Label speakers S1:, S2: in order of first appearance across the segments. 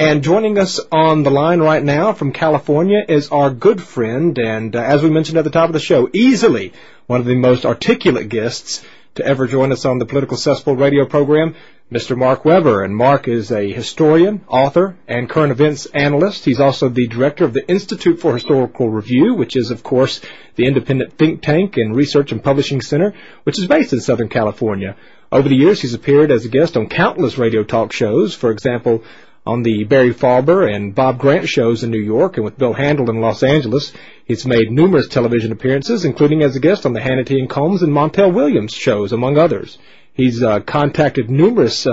S1: And joining us on the line right now from California is our good friend, and as we mentioned at the top of the show, easily one of the most articulate guests to ever join us on the Political Cesspool radio program, Mr. Mark Weber. And Mark is a historian, author, and current events analyst. He's also the director of the Institute for Historical Review, which is, of course, the independent think tank and research and publishing center, which is based in Southern California. Over the years, he's appeared as a guest on countless radio talk shows, for example, on the Barry Farber and Bob Grant shows in New York and with Bill Handel in Los Angeles. He's made numerous television appearances, including as a guest on the Hannity and Combs and Montel Williams shows, among others. He's conducted numerous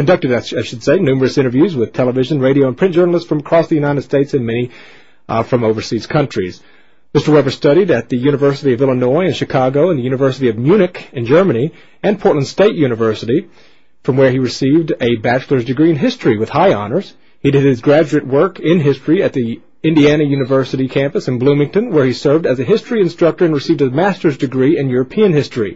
S1: interviews with television, radio, and print journalists from across the United States and many from overseas countries. Mr. Weber studied at the University of Illinois in Chicago and the University of Munich in Germany and Portland State University, from where he received a bachelor's degree in history with high honors. He did his graduate work in history at the Indiana University campus in Bloomington, where he served as a history instructor and received a master's degree in European history.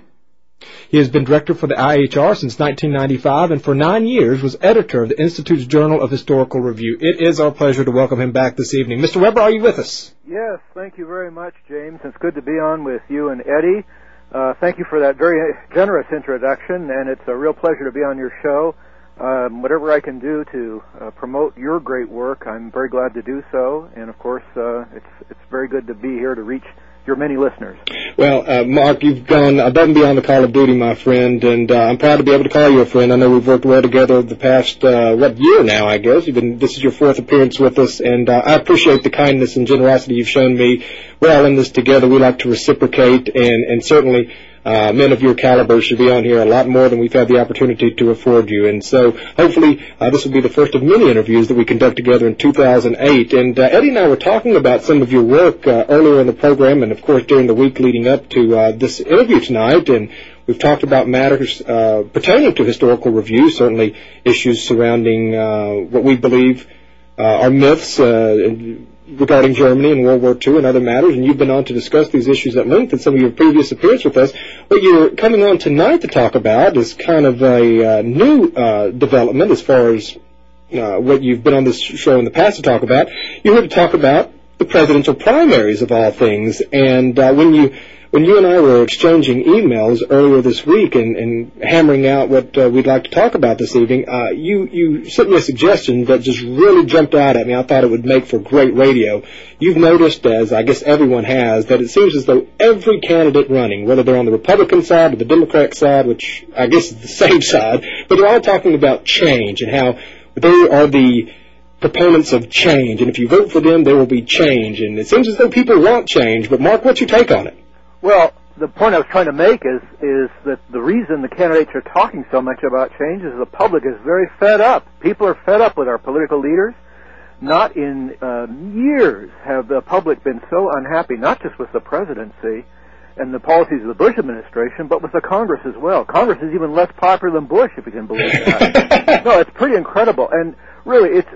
S1: He has been director for the IHR since 1995 and for 9 years was editor of the Institute's Journal of Historical Review. It is our pleasure to welcome him back this evening. Mr. Weber, are you with us?
S2: Yes, thank you very much, James. It's good to be on with you and Eddie. Thank you for that very generous introduction, and it's a real pleasure to be on your show. Whatever I can do to promote your great work, I'm very glad to do so. And, of course, it's very good to be here to reach your many listeners. Well,
S1: Mark, you've gone above and beyond the call of duty, my friend, and I'm proud to be able to call you a friend. I know we've worked well together the past, year now, I guess. This is your fourth appearance with us, and I appreciate the kindness and generosity you've shown me. We're all in this together. We like to reciprocate, and certainly men of your caliber should be on here a lot more than we've had the opportunity to afford you. And so hopefully this will be the first of many interviews that we conduct together in 2008. And Eddie and I were talking about some of your work earlier in the program and, of course, during the week leading up to this interview tonight. And we've talked about matters pertaining to historical review, certainly issues surrounding what we believe are myths regarding Germany and World War II and other matters, and you've been on to discuss these issues at length in some of your previous appearances with us. What you're coming on tonight to talk about is kind of a new development as far as what you've been on this show in the past to talk about. You're here to talk about the presidential primaries of all things, and when you and I were exchanging emails earlier this week and hammering out what we'd like to talk about this evening, you sent me a suggestion that just really jumped out at me. I thought it would make for great radio. You've noticed, as I guess everyone has, that it seems as though every candidate running, whether they're on the Republican side or the Democrat side, which I guess is the same side, but they're all talking about change and how they are the proponents of change, and if you vote for them, there will be change. And it seems as though people want change, but Mark, what's your take on it?
S2: Well, the point I was trying to make is that the reason the candidates are talking so much about change is the public is very fed up. People are fed up with our political leaders. Not in years have the public been so unhappy, not just with the presidency and the policies of the Bush administration, but with the Congress as well. Congress is even less popular than Bush, if you can believe that. No, it's pretty incredible. And really, it's,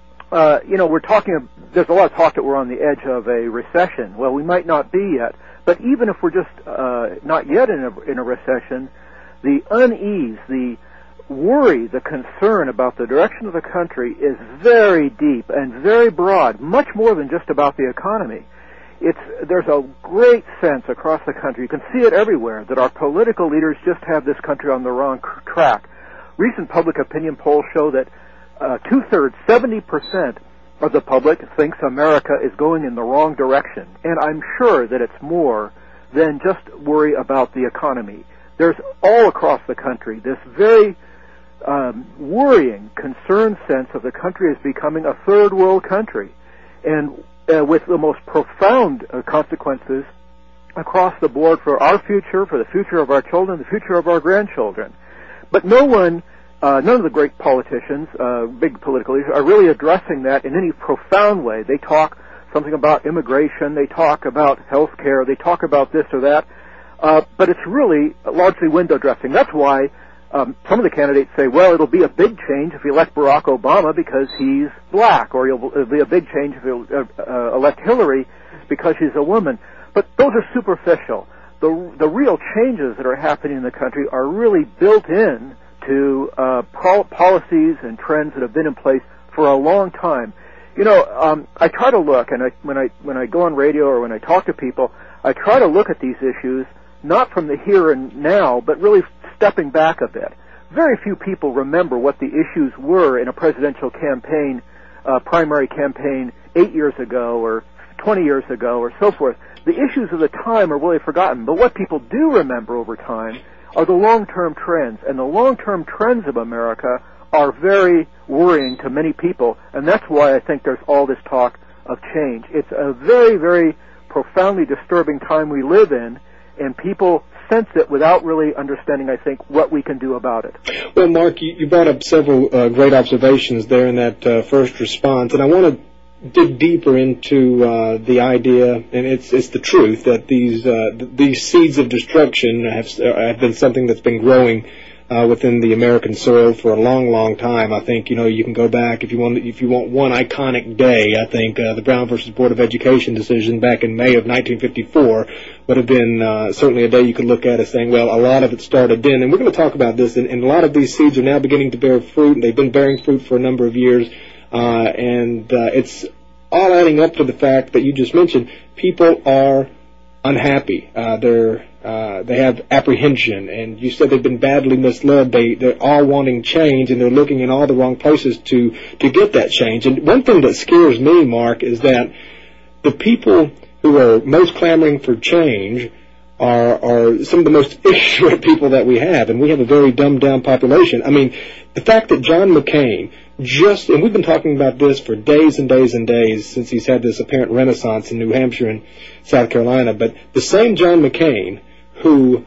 S2: we're talking, there's a lot of talk that we're on the edge of a recession. Well, we might not be yet. But even if we're just not yet in a recession, the unease, the worry, the concern about the direction of the country is very deep and very broad, much more than just about the economy. There's a great sense across the country, you can see it everywhere, that our political leaders just have this country on the wrong track. Recent public opinion polls show that 70% of the public thinks America is going in the wrong direction. And I'm sure that it's more than just worry about the economy. There's all across the country this very worrying, concerned sense of the country as becoming a third world country, and with the most profound consequences across the board for our future, for the future of our children, the future of our grandchildren. But none of the great politicians, big political leaders, are really addressing that in any profound way. They talk something about immigration, they talk about health care, they talk about this or that, but it's really largely window dressing. That's why some of the candidates say, well, it'll be a big change if you elect Barack Obama because he's black, or it'll be a big change if you elect Hillary because she's a woman. But those are superficial. The real changes that are happening in the country are really built in to policies and trends that have been in place for a long time. You know, I try to look, and when I go on radio or when I talk to people, I try to look at these issues not from the here and now, but really stepping back a bit. Very few people remember what the issues were in a presidential campaign, primary campaign 8 years ago or 20 years ago or so forth. The issues of the time are really forgotten, but what people do remember over time are the long-term trends, and the long-term trends of America are very worrying to many people, and that's why I think there's all this talk of change. It's a very, very profoundly disturbing time we live in, and people sense it without really understanding, I think, what we can do about it.
S1: Well, Mark, you brought up several great observations there in that first response, and I want to dig deeper into the idea, and it's the truth, that these seeds of destruction have been something that's been growing within the American soil for a long, long time. I think, you know, you can go back if you want one iconic day. I think the Brown versus Board of Education decision back in May of 1954 would have been certainly a day you could look at as saying, well, a lot of it started then. And we're going to talk about this, and a lot of these seeds are now beginning to bear fruit, and they've been bearing fruit for a number of years. It's all adding up to the fact that you just mentioned. People are unhappy. They have apprehension, and you said they've been badly misled. They're all wanting change, and they're looking in all the wrong places to get that change. And one thing that scares me, Mark, is that the people who are most clamoring for change are some of the most ignorant people that we have, and we have a very dumbed-down population. I mean, the fact that John McCain and we've been talking about this for days and days and days since he's had this apparent renaissance in New Hampshire and South Carolina, but the same John McCain who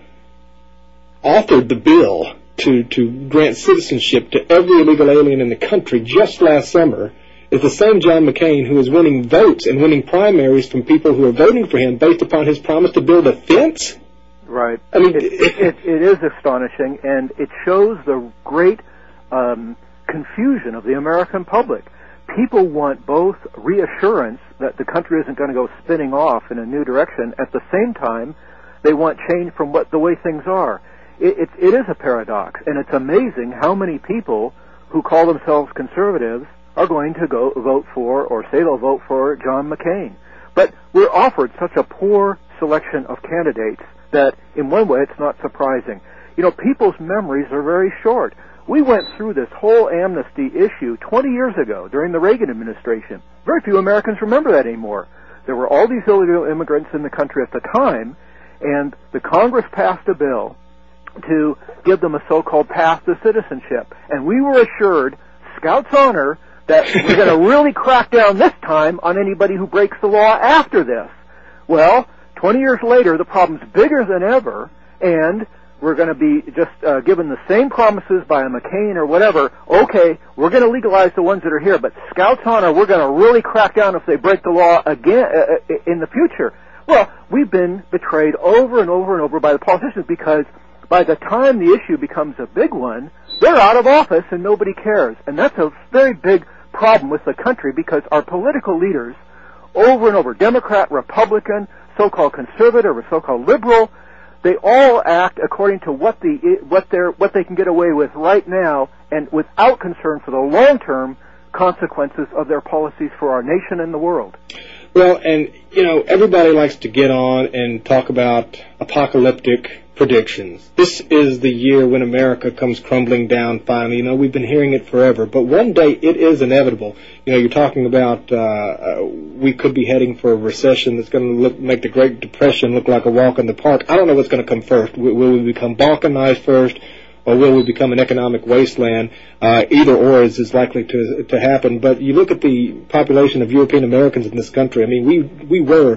S1: authored the bill to grant citizenship to every illegal alien in the country just last summer is the same John McCain who is winning votes and winning primaries from people who are voting for him based upon his promise to build a fence?
S2: Right.
S1: I mean,
S2: it is astonishing, and it shows the great confusion of the American public. People want both reassurance that the country isn't going to go spinning off in a new direction. At the same time, they want change from the way things are. It is a paradox, and it's amazing how many people who call themselves conservatives are going to go vote for, or say they'll vote for, John McCain. But we're offered such a poor selection of candidates that, in one way, it's not surprising. You know, people's memories are very short. We went through this whole amnesty issue 20 years ago during the Reagan administration. Very few Americans remember that anymore. There were all these illegal immigrants in the country at the time, and the Congress passed a bill to give them a so-called path to citizenship. And we were assured, Scout's honor, that we're going to really crack down this time on anybody who breaks the law after this. Well, 20 years later, the problem's bigger than ever, and we're going to be just given the same promises by a McCain or whatever. Okay, we're going to legalize the ones that are here, but Scout's honor, we're going to really crack down if they break the law again in the future. Well, we've been betrayed over and over and over by the politicians, because by the time the issue becomes a big one, they're out of office and nobody cares. And that's a very big problem with the country, because our political leaders, over and over, Democrat, Republican, so-called conservative or so-called liberal, they all act according to what they can get away with right now, and without concern for the long-term consequences of their policies for our nation and the world.
S1: Well, and, you know, everybody likes to get on and talk about apocalyptic predictions. This is the year when America comes crumbling down finally. You know, we've been hearing it forever, but one day it is inevitable. You know, you're talking about we could be heading for a recession that's going to make the Great Depression look like a walk in the park. I don't know what's going to come first. Will we become balkanized first, or will we become an economic wasteland? Either or is likely to happen. But you look at the population of European Americans in this country. I mean, we were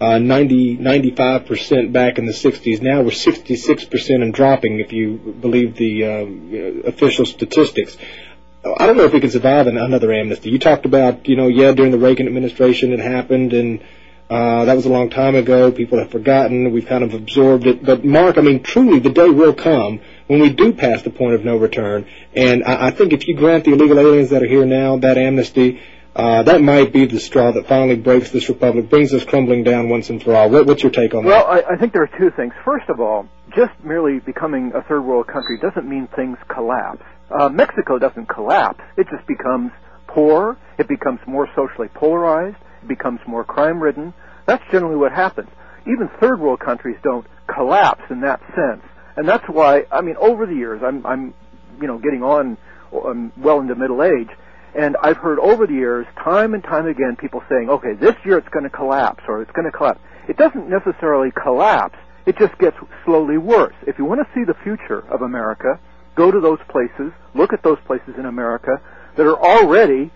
S1: 95% back in the 60s. Now we're 66% and dropping, if you believe the official statistics. I don't know if we can survive another amnesty. You talked about, during the Reagan administration it happened, and that was a long time ago. People have forgotten. We've kind of absorbed it. But, Mark, I mean, truly the day will come when we do pass the point of no return. And I think if you grant the illegal aliens that are here now that amnesty, that might be the straw that finally breaks this republic, brings us crumbling down once and for all. What's your take on that?
S2: Well, I think there are two things. First of all, just merely becoming a third world country doesn't mean things collapse. Mexico doesn't collapse. It just becomes poor, it becomes more socially polarized, it becomes more crime-ridden. That's generally what happens. Even third world countries don't collapse in that sense. And that's why, I mean, over the years, I'm getting on well into middle age, and I've heard over the years, time and time again, people saying, okay, this year it's going to collapse, or it's going to collapse. It doesn't necessarily collapse. It just gets slowly worse. If you want to see the future of America, go to those places, look at those places in America that are already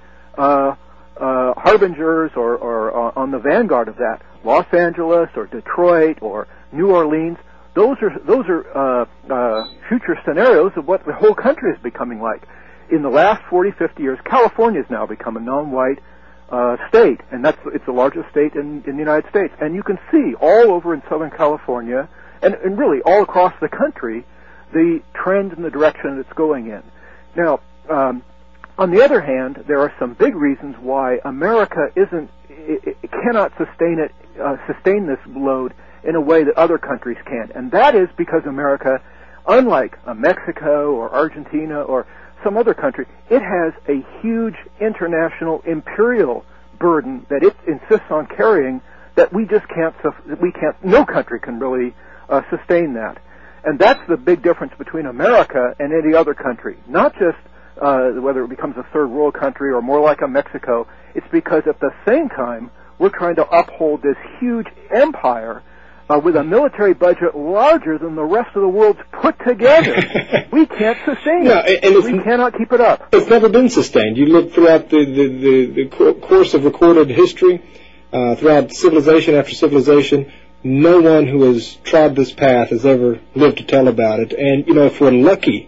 S2: harbingers or on the vanguard of that. Los Angeles or Detroit or New Orleans. Those are future scenarios of what the whole country is becoming like. In the last 40, 50 years, California has now become a non-white state, and it's the largest state in the United States. And you can see all over in Southern California, and really all across the country, the trend and the direction it's going in. Now, on the other hand, there are some big reasons why America cannot sustain this load in a way that other countries can. And that is because America, unlike Mexico or Argentina or some other country, it has a huge international imperial burden that it insists on carrying that we just can't, no country can really sustain that. And that's the big difference between America and any other country. Not just whether it becomes a third world country or more like a Mexico. It's because at the same time, we're trying to uphold this huge empire with a military budget larger than the rest of the world's put together. We can't sustain it. And we cannot keep it up.
S1: It's never been sustained. You look throughout the course of recorded history, throughout civilization after civilization, no one who has trod this path has ever lived to tell about it. And, if we're lucky,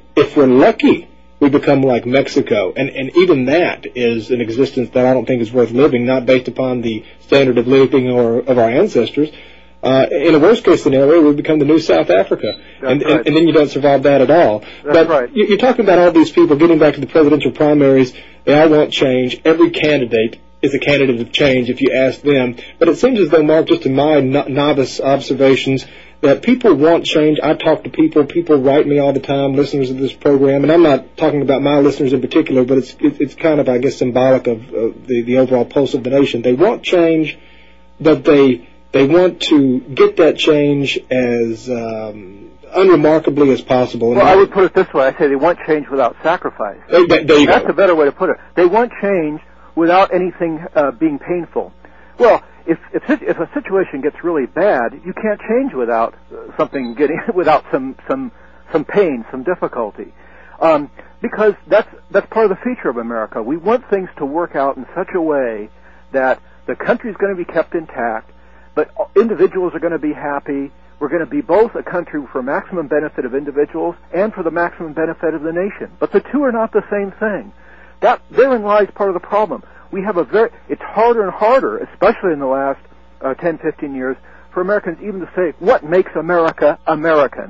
S1: we become like Mexico. And even that is an existence that I don't think is worth living, not based upon the standard of living of our ancestors. In a worst-case scenario, we become the new South Africa, and then you don't survive that at all.
S2: That's right.
S1: You're talking about all these people getting back to the presidential primaries. They all want change. Every candidate is a candidate of change if you ask them. But it seems as though, Mark, just in my novice observations, that people want change. I talk to people. People write me all the time, listeners of this program, and I'm not talking about my listeners in particular, but it's kind of, I guess, symbolic of the overall pulse of the nation. They want change, but they want to get that change as unremarkably as possible.
S2: Well, I would put it this way. I say they want change without sacrifice. That's a better way to put it. They want change without anything being painful. Well, if a situation gets really bad, you can't change without without some pain, some difficulty. Because that's part of the feature of America. We want things to work out in such a way that the country's going to be kept intact, but individuals are going to be happy. We're going to be both a country for maximum benefit of individuals and for the maximum benefit of the nation. But the two are not the same thing. Therein lies part of the problem. It's harder and harder, especially in the last 10, 15 years, for Americans even to say, what makes America American?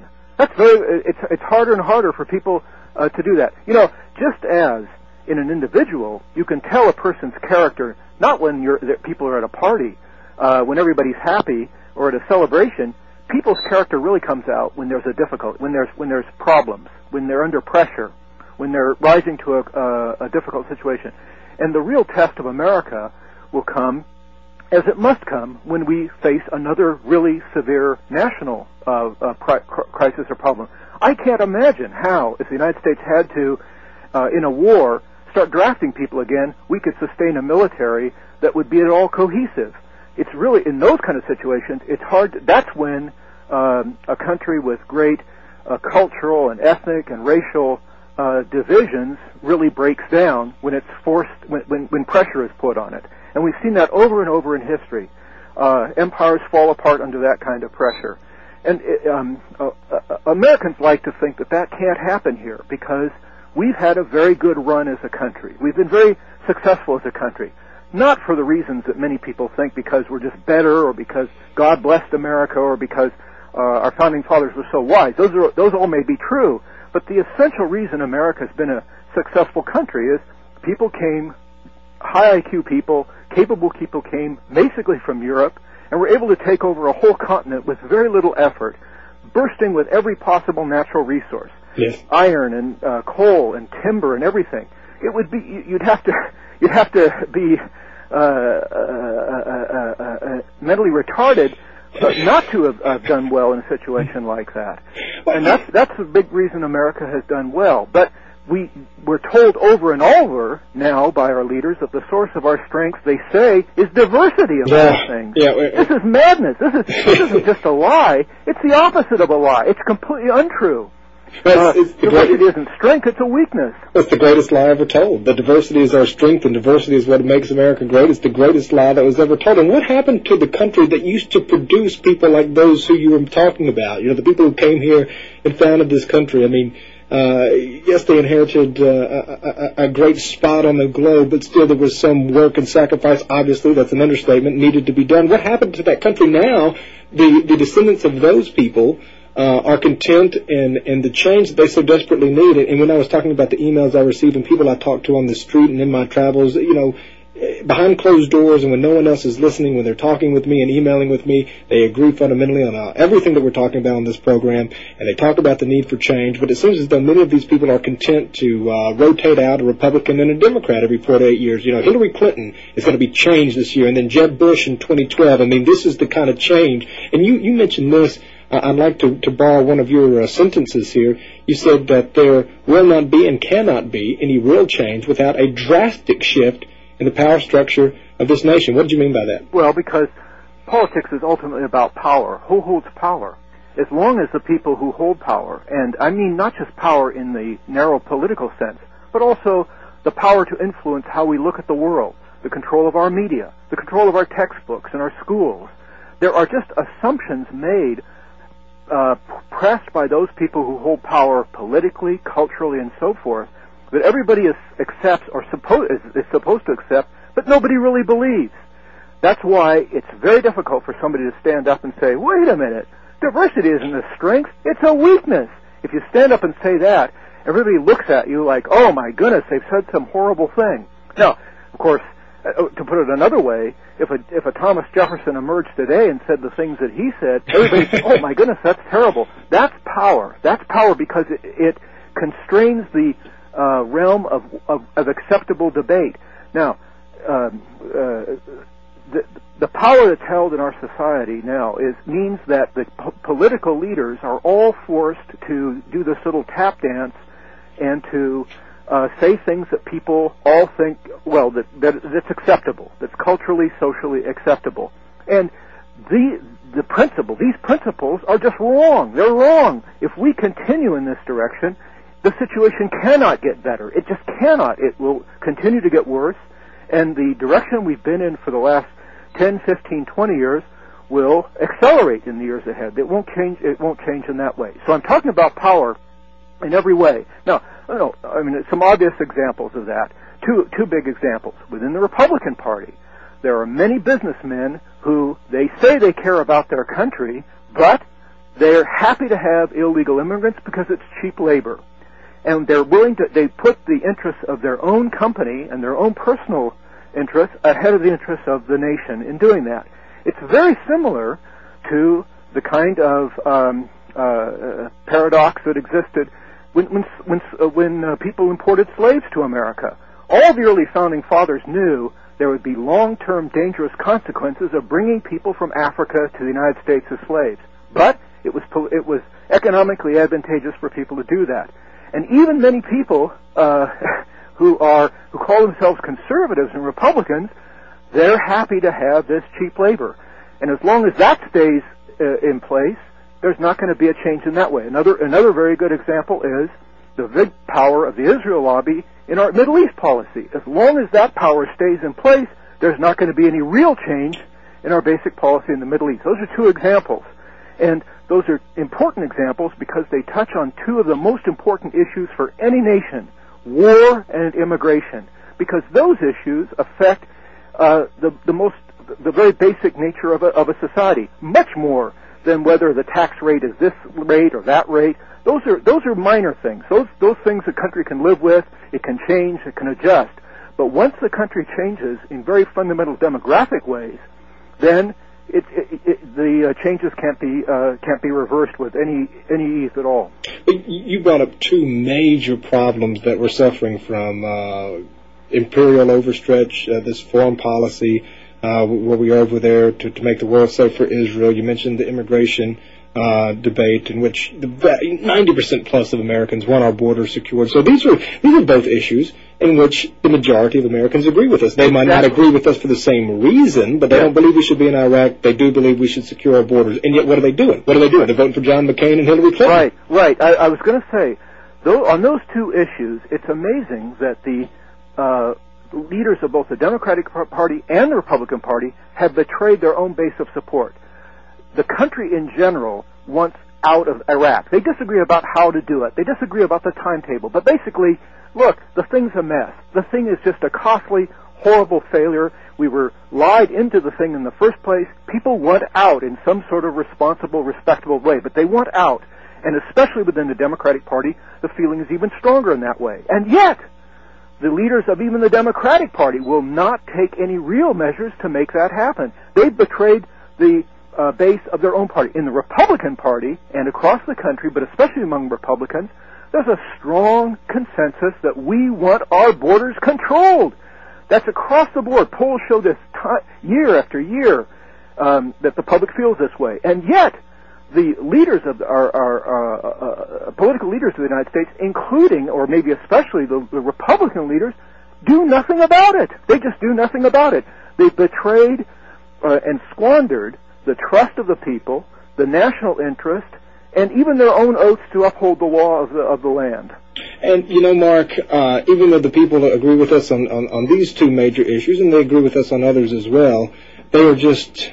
S2: It's harder and harder for people to do that. Just as in an individual, you can tell a person's character, not when people are at a party, when everybody's happy or at a celebration. People's character really comes out when there's when there's problems, when they're under pressure, when they're rising to a difficult situation. And the real test of America will come, as it must come, when we face another really severe national crisis or problem. I can't imagine how, if the United States had to, in a war, start drafting people again, we could sustain a military that would be at all cohesive. It's really, in those kind of situations, it's hard. That's when a country with great cultural and ethnic and racial divisions really breaks down, when it's forced, when pressure is put on it. And we've seen that over and over in history. Empires fall apart under that kind of pressure. And Americans like to think that can't happen here, because we've had a very good run as a country. We've been very successful as a country. Not for the reasons that many people think, because we're just better, or because God blessed America, or because our founding fathers were so wise. Those all may be true. But the essential reason America's been a successful country is people came, high IQ people, capable people came basically from Europe, and were able to take over a whole continent with very little effort, bursting with every possible natural resource. Yes. Iron and coal and timber and everything. It would be, you'd have you'd have to be mentally retarded not to have done well in a situation like that. And that's a big reason America has done well. But we're told over and over now by our leaders that the source of our strength, they say, is diversity of all things. This is madness. This isn't just a lie. It's the opposite of a lie. It's completely untrue. Diversity isn't strength, it's a weakness.
S1: That's the greatest lie ever told. That diversity is our strength and diversity is what makes America great. It's the greatest lie that was ever told. And what happened to the country that used to produce people like those who you were talking about? You know, the people who came here and founded this country. I mean, yes, they inherited a great spot on the globe, but still there was some work and sacrifice, obviously, that's an understatement, needed to be done. What happened to that country now? The descendants of those people are content in the change that they so desperately need. And when I was talking about the emails I received and people I talked to on the street and in my travels, you know, behind closed doors and when no one else is listening, when they're talking with me and emailing with me, they agree fundamentally on everything that we're talking about on this program, and they talk about the need for change. But it seems as though many of these people are content to rotate out a Republican and a Democrat every 4 to 8 years. You know, Hillary Clinton is going to be changed this year, and then Jeb Bush in 2012. I mean, this is the kind of change. And you mentioned this. I'd like to borrow one of your sentences here. You said that there will not be and cannot be any real change without a drastic shift in the power structure of this nation. What did you mean by that?
S2: Well, because politics is ultimately about power. Who holds power? As long as the people who hold power, and I mean not just power in the narrow political sense, but also the power to influence how we look at the world, the control of our media, the control of our textbooks and our schools. There are just assumptions made pressed by those people who hold power politically, culturally, and so forth, that everybody accepts or is supposed to accept, but nobody really believes. That's why it's very difficult for somebody to stand up and say, wait a minute, diversity isn't a strength, it's a weakness. If you stand up and say that, everybody looks at you like, oh my goodness, they've said some horrible thing. Now, of course, to put it another way, if a Thomas Jefferson emerged today and said the things that he said, everybody says, oh my goodness, that's terrible. That's power. That's power because it constrains the realm of acceptable debate. Now, the power that's held in our society now means that the political leaders are all forced to do this little tap dance and to say things that people all think, well, that's acceptable, that's culturally, socially acceptable. And these principles are just wrong. They're wrong. If we continue in this direction, the situation cannot get better. It just cannot. It will continue to get worse, and the direction we've been in for the last 10, 15, 20 years will accelerate in the years ahead. It won't change in that way. So I'm talking about power in every way. Now, I mean, some obvious examples of that. Two big examples. Within the Republican Party, there are many businessmen who they say they care about their country, but they're happy to have illegal immigrants because it's cheap labor. And they're willing to, they put the interests of their own company and their own personal interests ahead of the interests of the nation in doing that. It's very similar to the kind of paradox that existed when people imported slaves to America. All the early founding fathers knew there would be long-term dangerous consequences of bringing people from Africa to the United States as slaves. But it was economically advantageous for people to do that. And even many people who call themselves conservatives and Republicans, they're happy to have this cheap labor. And as long as that stays in place, there's not going to be a change in that way. Another very good example is the big power of the Israel lobby in our Middle East policy. As long as that power stays in place, there's not going to be any real change in our basic policy in the Middle East. Those are two examples. And those are important examples because they touch on two of the most important issues for any nation, war and immigration, because those issues affect the very basic nature of a society, much more than whether the tax rate is this rate or that rate. Those are minor things. Those things the country can live with, it can change, it can adjust. But once the country changes in very fundamental demographic ways, then the changes can't be reversed with any ease at all. You
S1: brought up two major problems that we're suffering from imperial overstretch, this foreign policy, where we are over there to make the world safe for Israel. You mentioned the immigration debate in which 90% plus of Americans want our borders secured. So these are both issues in which the majority of Americans agree with us. They might not agree with us for the same reason, but they don't believe we should be in Iraq. They do believe we should secure our borders. And yet what are they doing? They're voting for John McCain and Hillary Clinton.
S2: Right. I was going to say, on those two issues, it's amazing that the leaders of both the Democratic Party and the Republican Party have betrayed their own base of support. The country in general wants out of Iraq. They disagree about how to do it. They disagree about the timetable. But basically, look, the thing's a mess. The thing is just a costly, horrible failure. We were lied into the thing in the first place. People want out in some sort of responsible, respectable way, but they want out. And especially within the Democratic Party, the feeling is even stronger in that way. And yet, the leaders of even the Democratic Party will not take any real measures to make that happen. They've betrayed the base of their own party. In the Republican Party and across the country, but especially among Republicans, there's a strong consensus that we want our borders controlled. That's across the board. Polls show this year after year that the public feels this way. And yet, the leaders of our political leaders of the United States, including, or maybe especially the Republican leaders, do nothing about it. They just do nothing about it. They've betrayed and squandered the trust of the people, the national interest, and even their own oaths to uphold the law of the land.
S1: And, Mark, even though the people agree with us on these two major issues, and they agree with us on others as well, they are just,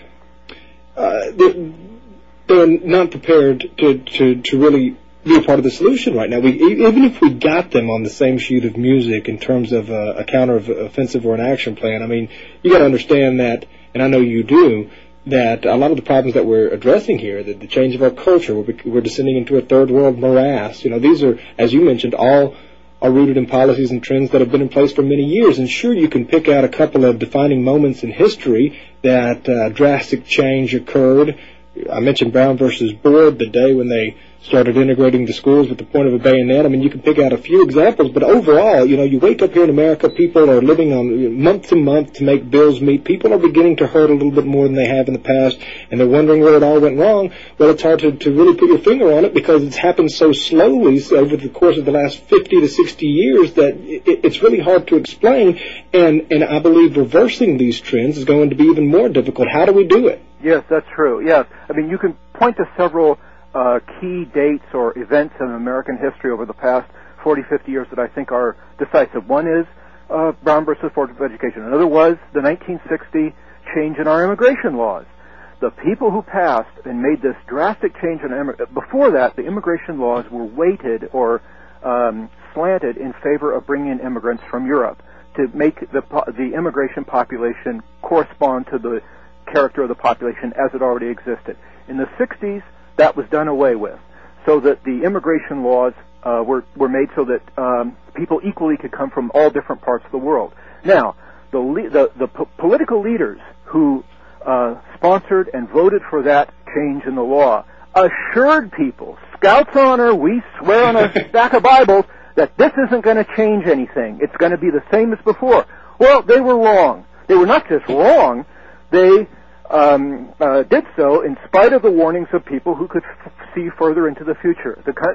S1: they're not prepared to really be a part of the solution right now. Even if we got them on the same sheet of music in terms of a counter-offensive or an action plan, I mean, you got to understand that, and I know you do, that a lot of the problems that we're addressing here, the change of our culture, we're descending into a third world morass. These are, as you mentioned, all are rooted in policies and trends that have been in place for many years. And sure, you can pick out a couple of defining moments in history that drastic change occurred. I mentioned Brown versus Board, the day when they started integrating the schools with the point of a bayonet. I mean, you can pick out a few examples, but overall, you wake up here in America, people are living on month to month to make bills meet. People are beginning to hurt a little bit more than they have in the past, and they're wondering where it all went wrong. Well, it's hard to really put your finger on it because it's happened so slowly over the course of the last 50 to 60 years that it's really hard to explain, and I believe reversing these trends is going to be even more difficult. How do we do it?
S2: Yes, that's true. Yes. I mean, you can point to several key dates or events in American history over the past 40, 50 years that I think are decisive. One is Brown versus Board of Education. Another was the 1960 change in our immigration laws. The people who passed and made this drastic change before that, the immigration laws were weighted or slanted in favor of bringing in immigrants from Europe to make the immigration population correspond to the character of the population as it already existed. In the 60s, that was done away with, so that the immigration laws were made so that people equally could come from all different parts of the world. Now, the political leaders who sponsored and voted for that change in the law assured people, Scouts honor, we swear on a stack of Bibles, that this isn't going to change anything. It's going to be the same as before. Well, they were wrong. They were not just wrong, they did so in spite of the warnings of people who could see further into the future.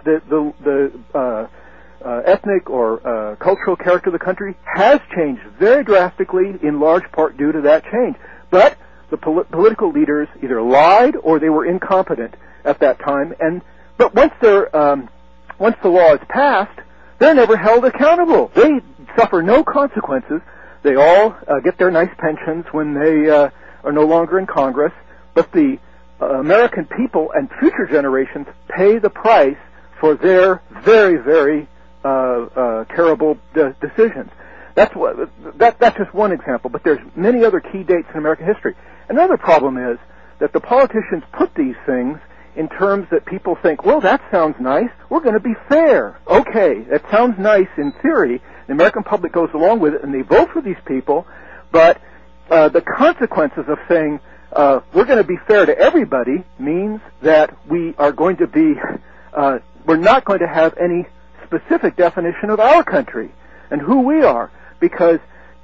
S2: The ethnic or cultural character of the country has changed very drastically, in large part due to that change. But the political leaders either lied or they were incompetent at that time. But once the law is passed, they're never held accountable. They suffer no consequences. They all get their nice pensions when they are no longer in Congress, but the American people and future generations pay the price for their very, very terrible decisions. That's just one example, but there's many other key dates in American history. Another problem is that the politicians put these things in terms that people think, well, that sounds nice. We're going to be fair. Okay, that sounds nice in theory. The American public goes along with it, and they vote for these people, but the consequences of saying we're going to be fair to everybody means that we are going to be, we're not going to have any specific definition of our country and who we are, because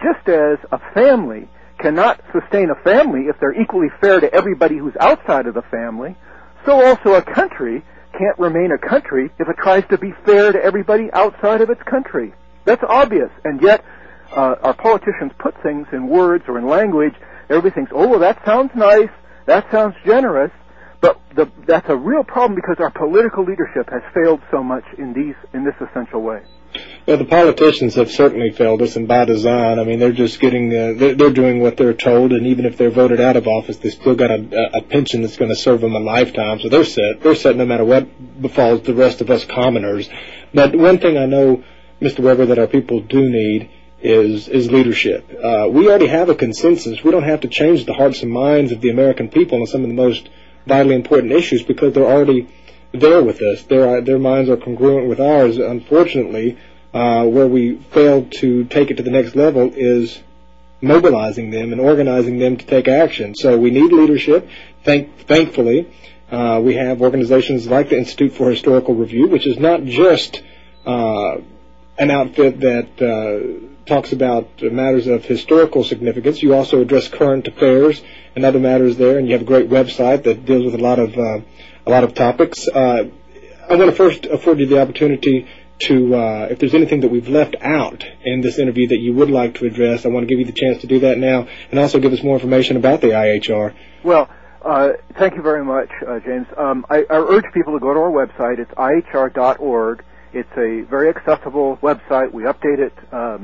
S2: just as a family cannot sustain a family if they're equally fair to everybody who's outside of the family, so also a country can't remain a country if it tries to be fair to everybody outside of its country. That's obvious, and yet our politicians put things in words or in language. Everybody thinks, oh, well, that sounds nice, that sounds generous, but that's a real problem because our political leadership has failed so much in this essential way.
S1: Well, the politicians have certainly failed us, and by design. I mean, they're just getting, they're doing what they're told, and even if they're voted out of office, they still got a pension that's going to serve them a lifetime. So they're set. They're set no matter what befalls the rest of us commoners. But one thing I know, Mr. Weber, that our people do need is leadership. We already have a consensus. We don't have to change the hearts and minds of the American people on some of the most vitally important issues because they're already there with us. Their minds are congruent with ours. Unfortunately, where we failed to take it to the next level is mobilizing them and organizing them to take action. So we need leadership. Thankfully, we have organizations like the Institute for Historical Review, which is not just an outfit that talks about matters of historical significance. You also address current affairs and other matters there, and you have a great website that deals with a lot of topics. I want to first afford you the opportunity to, if there's anything that we've left out in this interview that you would like to address, I want to give you the chance to do that now, and also give us more information about the IHR.
S2: Well, thank you very much, James. I urge people to go to our website. It's IHR.org. It's a very accessible website. We update it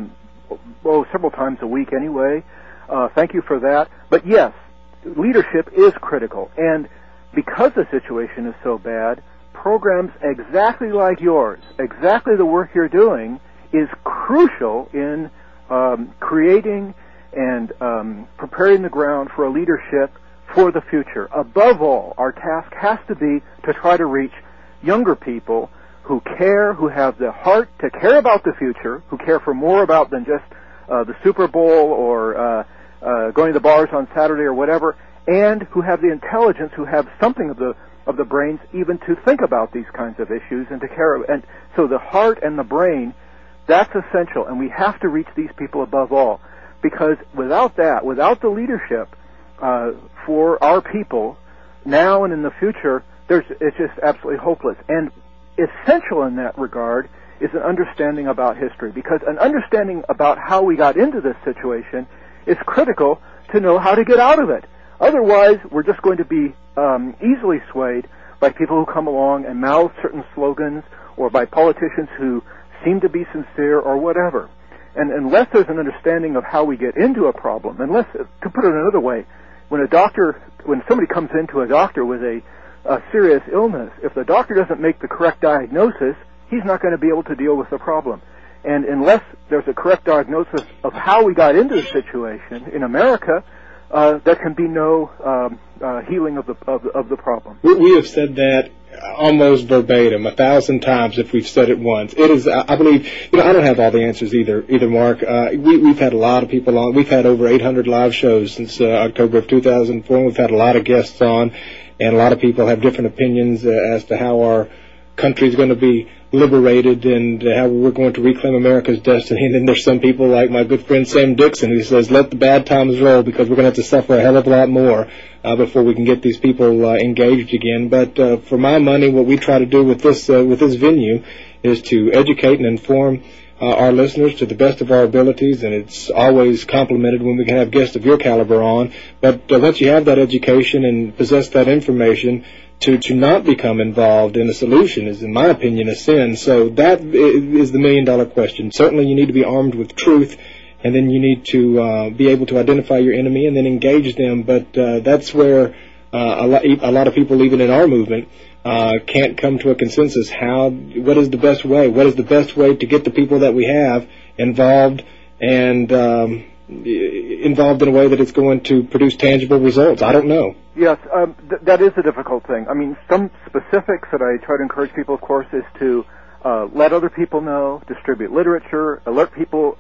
S2: several times a week anyway. Thank you for that. But yes, leadership is critical. And because the situation is so bad, programs exactly like yours, exactly the work you're doing, is crucial in creating and preparing the ground for a leadership for the future. Above all, our task has to be to try to reach younger people who care, who have the heart to care about the future, who care for more about than just the Super Bowl or going to the bars on Saturday or whatever, and who have the intelligence, who have something of the brains even to think about these kinds of issues and to care. And so the heart and the brain, that's essential, and we have to reach these people above all, because without that, without the leadership for our people now and in the future, it's just absolutely hopeless. And essential in that regard is an understanding about history, because an understanding about how we got into this situation is critical to know how to get out of it. Otherwise, we're just going to be easily swayed by people who come along and mouth certain slogans, or by politicians who seem to be sincere or whatever. And unless there's an understanding of how we get into a problem, unless, to put it another way, when somebody comes into a doctor with a serious illness, if the doctor doesn't make the correct diagnosis, he's not going to be able to deal with the problem. And unless there's a correct diagnosis of how we got into the situation in America, there can be no healing of the problem.
S1: We have said that almost verbatim 1,000 times if we've said it once. It is, I believe, I don't have all the answers either, Mark. We've had a lot of people on. We've had over 800 live shows since October of 2004. We've had a lot of guests on, and a lot of people have different opinions as to how our country is going to be liberated and how we're going to reclaim America's destiny. And then there's some people like my good friend Sam Dixon who says, let the bad times roll, because we're going to have to suffer a hell of a lot more before we can get these people engaged again. But for my money, what we try to do with this venue is to educate and inform our listeners to the best of our abilities, and it's always complimented when we can have guests of your caliber on. But once you have that education and possess that information, to not become involved in a solution is, in my opinion, a sin. So that is the million-dollar question. Certainly you need to be armed with truth, and then you need to be able to identify your enemy and then engage them. But that's where a lot of people, even in our movement, can't come to a consensus. What is the best way? What is the best way to get the people that we have involved and involved in a way that it's going to produce tangible results? I don't know.
S2: Yes, that is a difficult thing. I mean, some specifics that I try to encourage people, of course, is to let other people know, distribute literature, alert people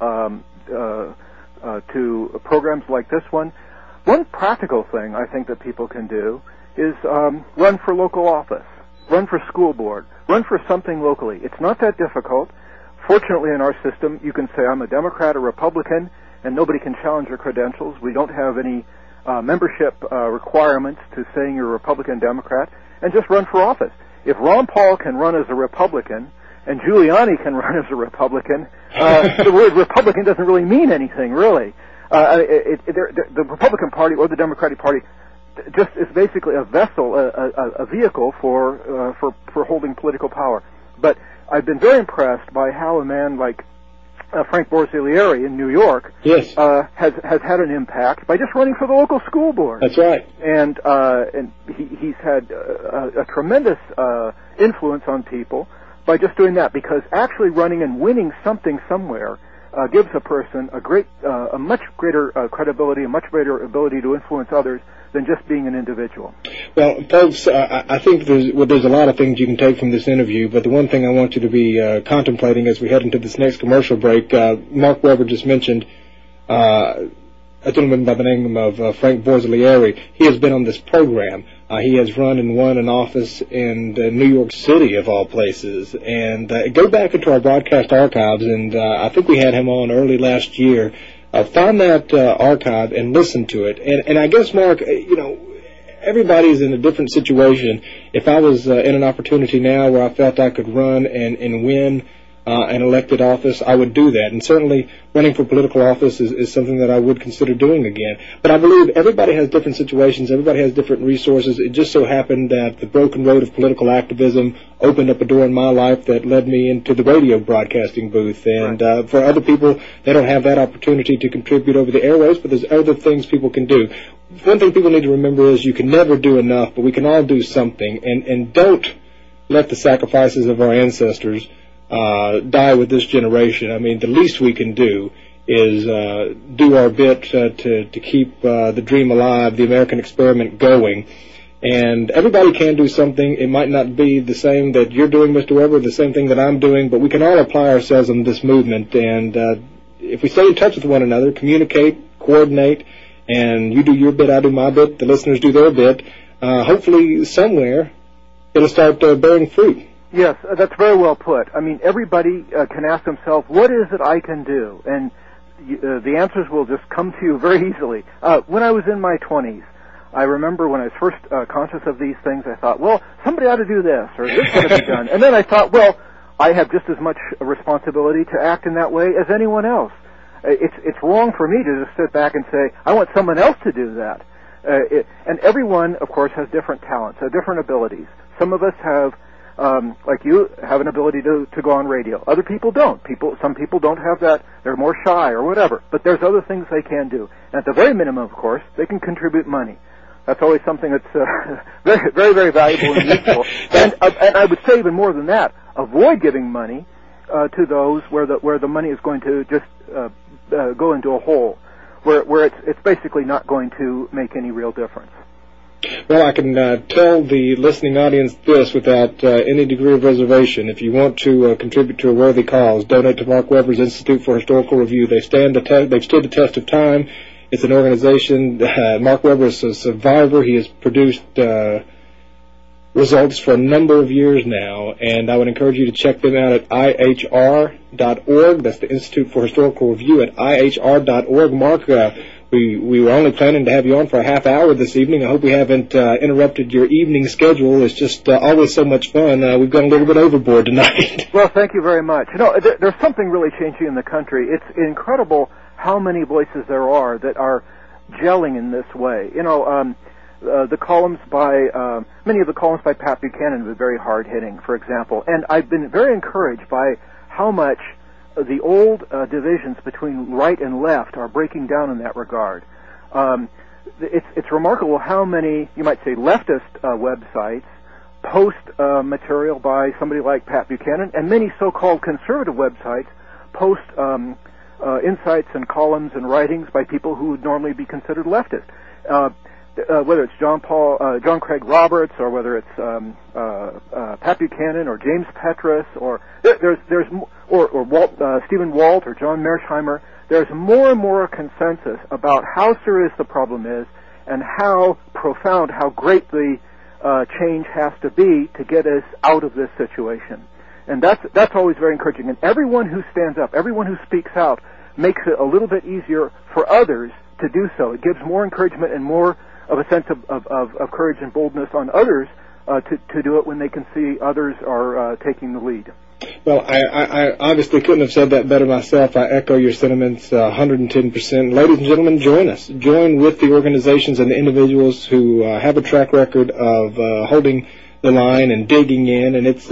S2: to programs like this one. One practical thing I think that people can do is run for local office, run for school board, run for something locally. It's not that difficult. Fortunately, in our system, you can say, I'm a Democrat or Republican, and nobody can challenge your credentials. We don't have any membership requirements to saying you're a Republican, Democrat, and just run for office. If Ron Paul can run as a Republican and Giuliani can run as a Republican, the word Republican doesn't really mean anything, really. The Republican Party or the Democratic Party just is basically a vessel, a vehicle for holding political power. But I've been very impressed by how a man like Frank Borzilieri in New York
S1: yes.
S2: Has had an impact by just running for the local school board.
S1: That's right.
S2: And he's had a tremendous influence on people by just doing that, because actually running and winning something somewhere gives a person a much greater credibility, a much greater ability to influence others than just being an individual.
S1: Well, folks, I think there's a lot of things you can take from this interview, but the one thing I want you to be contemplating as we head into this next commercial break, Mark Weber just mentioned a gentleman by the name of Frank Borzilieri. He has been on this program. He has run and won an office in New York City, of all places. And go back into our broadcast archives, and I think we had him on early last year. Find that archive and listen to it. And I guess, Mark, everybody's in a different situation. If I was in an opportunity now where I felt I could run and win an elected office, I would do that. And certainly running for political office is something that I would consider doing again. But I believe everybody has different situations. Everybody has different resources. It just so happened that the broken road of political activism opened up a door in my life that led me into the radio broadcasting booth. And for other people, they don't have that opportunity to contribute over the airwaves, but there's other things people can do. One thing people need to remember is you can never do enough, but we can all do something. And don't let the sacrifices of our ancestors die with this generation. I mean, the least we can do is do our bit to keep the dream alive, the American experiment going. And everybody can do something. It might not be the same that you're doing, Mr. Weber, the same thing that I'm doing, but we can all apply ourselves in this movement. And if we stay in touch with one another, communicate, coordinate, and you do your bit, I do my bit, the listeners do their bit, hopefully somewhere it'll start bearing fruit.
S2: Yes, that's very well put. I mean, everybody can ask themselves, what is it I can do? And the answers will just come to you very easily. When I was in my 20s, I remember when I was first conscious of these things, I thought, well, somebody ought to do this, or this ought to be done. And then I thought, well, I have just as much responsibility to act in that way as anyone else. It's wrong for me to just sit back and say, I want someone else to do that. And everyone, of course, has different talents, different abilities. Some of us have, like you, have an ability to go on radio. Other people don't. Some people don't have that. They're more shy or whatever. But there's other things they can do. And at the very minimum, of course, they can contribute money. That's always something that's very, very, very valuable and useful. And I would say even more than that, avoid giving money to those where the money is going to just go into a hole, where it's basically not going to make any real difference.
S1: Well, I can tell the listening audience this without any degree of reservation. If you want to contribute to a worthy cause, donate to Mark Weber's Institute for Historical Review. They've stood the test of time. It's an organization. Mark Weber is a survivor. He has produced results for a number of years now, and I would encourage you to check them out at IHR.org. That's the Institute for Historical Review at IHR.org. Mark, we were only planning to have you on for a half hour this evening. I hope we haven't interrupted your evening schedule. It's just always so much fun. We've gone a little bit overboard tonight.
S2: Well, thank you very much. There's something really changing in the country. It's incredible how many voices there are that are gelling in this way. The columns by many of the columns by Pat Buchanan were very hard-hitting, for example. And I've been very encouraged by how much the old divisions between right and left are breaking down in that regard. It's remarkable how many, you might say, leftist websites post material by somebody like Pat Buchanan, and many so-called conservative websites post insights and columns and writings by people who would normally be considered leftist. Whether it's John Craig Roberts, or whether it's Pat Buchanan or James Petrus, or Stephen Walt or John Mearsheimer, there's more and more consensus about how serious the problem is and how profound, how great the change has to be to get us out of this situation. And that's always very encouraging. And everyone who stands up, everyone who speaks out, makes it a little bit easier for others to do so. It gives more encouragement and more of a sense of courage and boldness on others to do it when they can see others are taking the lead.
S1: Well, I obviously couldn't have said that better myself. I echo your sentiments 110%. Ladies and gentlemen, join us. Join with the organizations and the individuals who have a track record of holding the line and digging in. And it's,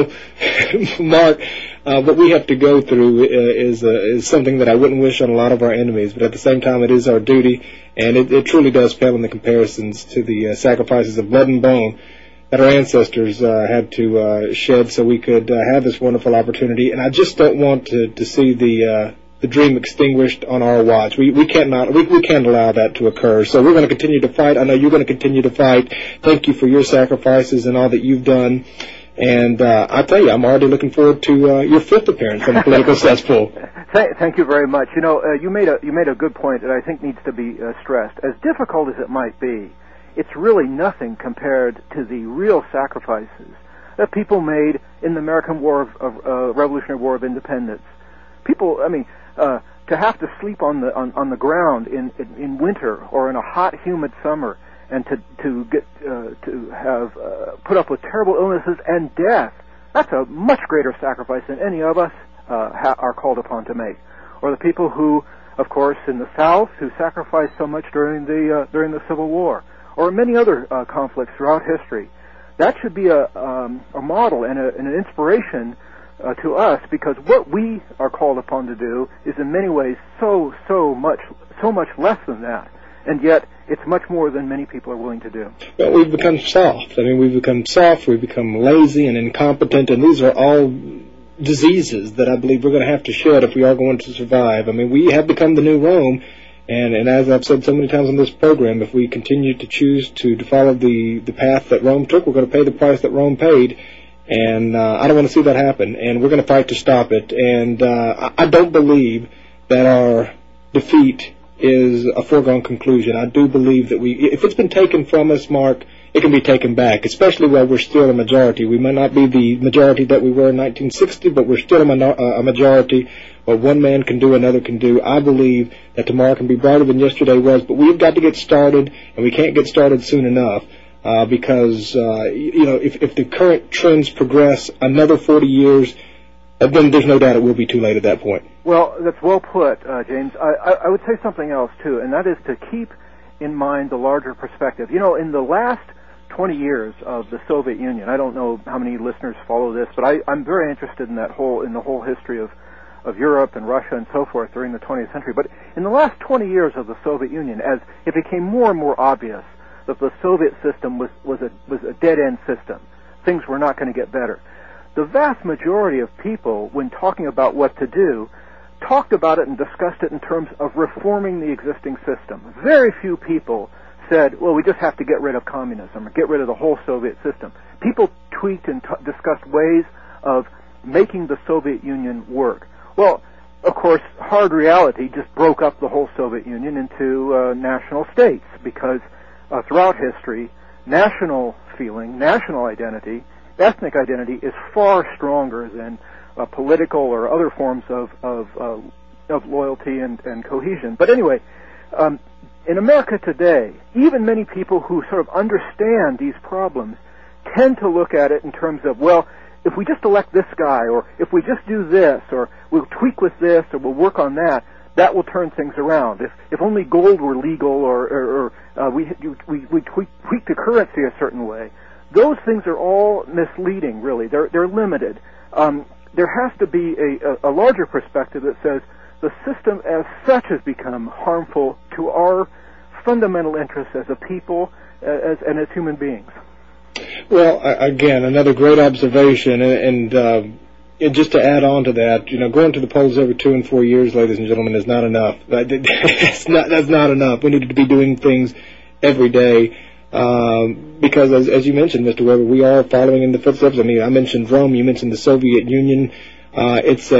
S1: Mark, what we have to go through is something that I wouldn't wish on a lot of our enemies. But at the same time, it is our duty, and it truly does pale in the comparisons to the sacrifices of blood and bone that our ancestors had to shed so we could have this wonderful opportunity. And I just don't want to see the dream extinguished on our watch. We can't allow that to occur. So we're going to continue to fight. I know you're going to continue to fight. Thank you for your sacrifices and all that you've done. And I tell you, I'm already looking forward to your fifth appearance on the Political Cesspool.
S2: Thank you very much. You made a good point that I think needs to be stressed. As difficult as it might be, it's really nothing compared to the real sacrifices that people made in the American Revolutionary War of Independence. People, to have to sleep on the ground in winter or in a hot, humid summer, and to have put up with terrible illnesses and death, that's a much greater sacrifice than any of us are called upon to make. Or the people who, of course, in the South, who sacrificed so much during the Civil War, or many other conflicts throughout history. That should be a model and an inspiration to us, because what we are called upon to do is in many ways so much less than that, and yet it's much more than many people are willing to do.
S1: Well, we've become soft. We've become lazy and incompetent, and these are all diseases that I believe we're going to have to shed if we are going to survive. We have become the new Rome. And as I've said so many times on this program, if we continue to choose to follow the path that Rome took, we're going to pay the price that Rome paid. And I don't want to see that happen. And we're going to fight to stop it. And I don't believe that our defeat is a foregone conclusion. I do believe that if it's been taken from us, Mark, it can be taken back, especially while we're still a majority. We might not be the majority that we were in 1960, but we're still a majority. What one man can do, another can do. I believe that tomorrow can be brighter than yesterday was, but we've got to get started, and we can't get started soon enough because, if the current trends progress another 40 years, then there's no doubt it will be too late at that point.
S2: Well, that's well put, James. I would say something else, too, and that is to keep in mind the larger perspective. In the last 20 years of the Soviet Union, I don't know how many listeners follow this, but I'm very interested in the whole history of Europe and Russia and so forth during the 20th century. But in the last 20 years of the Soviet Union, as it became more and more obvious that the Soviet system was a dead-end system, things were not going to get better, the vast majority of people, when talking about what to do, talked about it and discussed it in terms of reforming the existing system. Very few people said, well, we just have to get rid of communism or get rid of the whole Soviet system. People tweaked and discussed ways of making the Soviet Union work. Well, of course, hard reality just broke up the whole Soviet Union into national states, because throughout history, national feeling, national identity, ethnic identity is far stronger than political or other forms of loyalty and cohesion. But anyway, in America today, even many people who sort of understand these problems tend to look at it in terms of, well, if we just elect this guy, or if we just do this, or we'll tweak with this, or we'll work on that, that will turn things around. If only gold were legal, or we tweak the currency a certain way, those things are all misleading. Really, they're limited. There has to be a larger perspective that says the system as such has become harmful to our fundamental interests as a people and as human beings.
S1: Well, again, another great observation, and just to add on to that, going to the polls every 2 and 4 years, ladies and gentlemen, is not enough. That's not enough. We need to be doing things every day, because as you mentioned, Mr. Weber, we are following in the footsteps. I mentioned Rome. You mentioned the Soviet Union. It's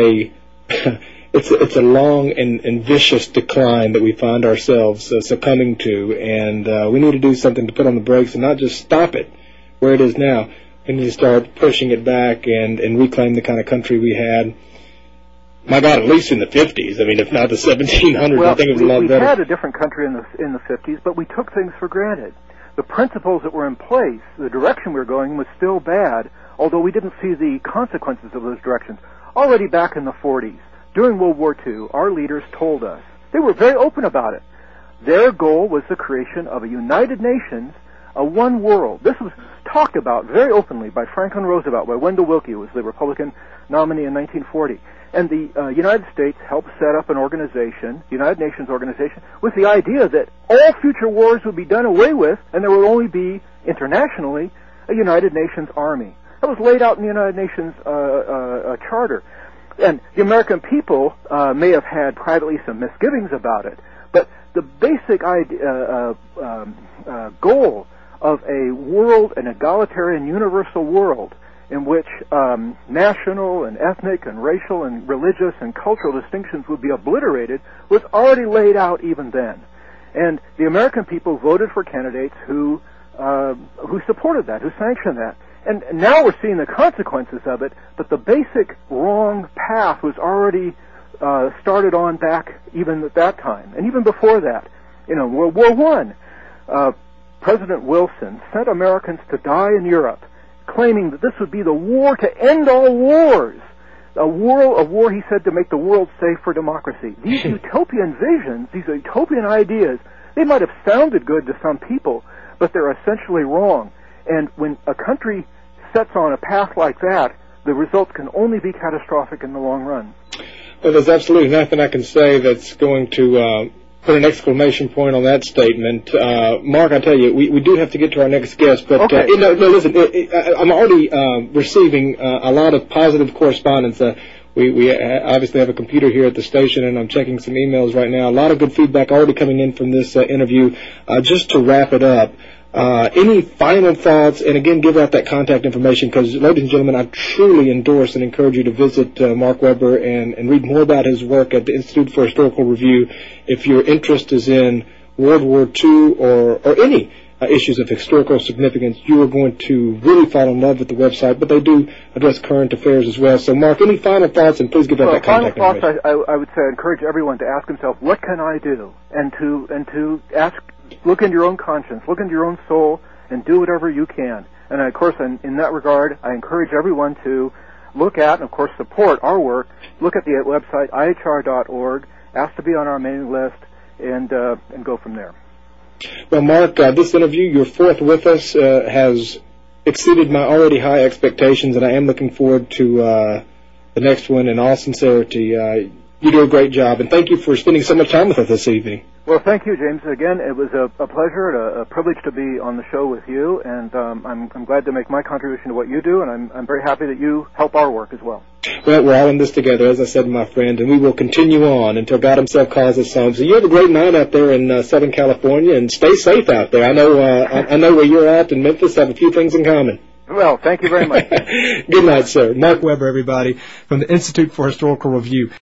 S1: a long and vicious decline that we find ourselves succumbing to, and we need to do something to put on the brakes and not just stop it where it is now. We need to start pushing it back and reclaim the kind of country we had. my God, at least in the 50s. I mean, if not the 1700s,
S2: well,
S1: I think it was a lot better.
S2: We had a different country in the 50s, but we took things for granted. The principles that were in place, the direction we were going was still bad, although we didn't see the consequences of those directions. Already back in the 40s, during World War II, our leaders told us, they were very open about it. Their goal was the creation of a United Nations, a one world. This was talked about very openly by Franklin Roosevelt, by Wendell Willkie, who was the Republican nominee in 1940. And the United States helped set up an organization, United Nations organization, with the idea that all future wars would be done away with, and there would only be, internationally, a United Nations army. That was laid out in the United Nations Charter. And the American people may have had privately some misgivings about it, but the basic goal of a world, an egalitarian, universal world, in which national and ethnic and racial and religious and cultural distinctions would be obliterated, was already laid out even then. And the American people voted for candidates who supported that, who sanctioned that. And now we're seeing the consequences of it, but the basic wrong path was already started on back even at that time. And even before that, World War I, President Wilson sent Americans to die in Europe, claiming that this would be the war to end all wars. A war, he said, to make the world safe for democracy. These utopian visions, these utopian ideas, they might have sounded good to some people, but they're essentially wrong. And when a country sets on a path like that, the results can only be catastrophic in the long run.
S1: Well, there's absolutely nothing I can say that's going to put an exclamation point on that statement. Mark, I tell you, we do have to get to our next guest, but
S2: okay.
S1: Listen, I'm already receiving a lot of positive correspondence. We obviously have a computer here at the station, and I'm checking some emails right now. A lot of good feedback already coming in from this interview. Just to wrap it up, any final thoughts, and again, give out that contact information, because, ladies and gentlemen, I truly endorse and encourage you to visit Mark Weber and read more about his work at the Institute for Historical Review. If your interest is in World War II or any issues of historical significance, you are going to really fall in love with the website, but they do address current affairs as well. So, Mark, any final thoughts, and please give out that contact information.
S2: Final thoughts, I would say, I encourage everyone to ask himself, what can I do? And to ask, look into your own conscience, look into your own soul, and do whatever you can. And, of course, in that regard, I encourage everyone to look at, and, of course, support our work. Look at the website, ihr.org, ask to be on our mailing list, and go from there.
S1: Well, Mark, this interview, your fourth with us, has exceeded my already high expectations, and I am looking forward to the next one in all sincerity. You do a great job, and thank you for spending so much time with us this evening.
S2: Well, thank you, James. Again, it was a pleasure and a privilege to be on the show with you, and I'm glad to make my contribution to what you do, and I'm very happy that you help our work as well.
S1: Well, we're all in this together, as I said, my friend, and we will continue on until God himself calls us home. So you have a great night out there in Southern California, and stay safe out there. I know where you're at, and Memphis have a few things in common.
S2: Well, thank you very much.
S1: Good night, sir. Mark Weber, everybody, from the Institute for Historical Review.